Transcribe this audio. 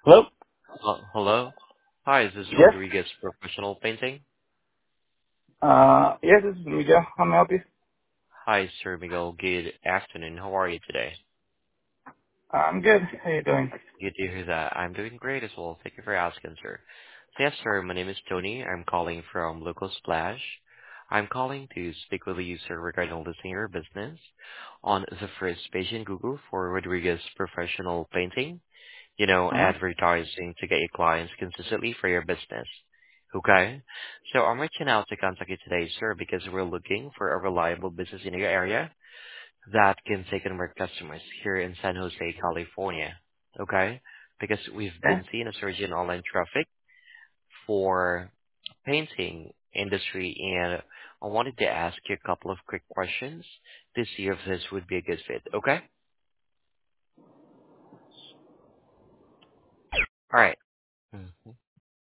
Hello? Hello. Hi, this is Yes? Rodriguez Professional Painting. Yes, this is Miguel. How may I help you? Hi, Sir Miguel. Good afternoon. How are you today? I'm good. How you doing? Good to hear that. I'm doing great as well. Thank you for asking, sir. So, yes, sir. My name is Tony. I'm calling from Local Splash. I'm calling to speak with you, sir, regarding listing your business on the first page in Google for Rodriguez Professional Painting. Uh-huh. Advertising to get your clients consistently for your business. Okay? So I'm reaching out to contact you today, sir, because we're looking for a reliable business in your area that can take in more customers here in San Jose, California. Okay? Because we've Okay. been seeing a surge in online traffic for painting industry, and I wanted to ask you a couple of quick questions to see if this would be a good fit. Okay? All right.